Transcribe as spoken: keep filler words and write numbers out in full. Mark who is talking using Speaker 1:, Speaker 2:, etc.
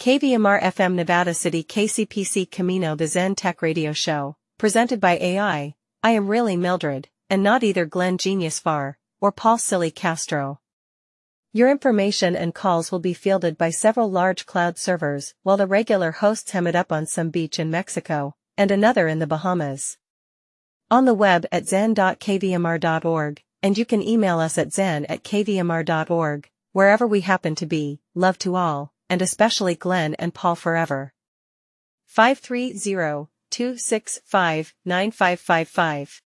Speaker 1: K V M R F M Nevada City K C P C Camino the Zen Tech Radio Show, presented by A I. I am really Mildred, and not either Glenn Genius Far, or Paul Silly Castro. Your information and calls will be fielded by several large cloud servers, while the regular hosts hem it up on some beach in Mexico, and another in the Bahamas. On the web at zen dot k v m r dot org, and you can email us at zen at k v m r dot org, wherever we happen to be. Love to all, and especially Glenn and Paul forever. five three zero, two six five, nine five five five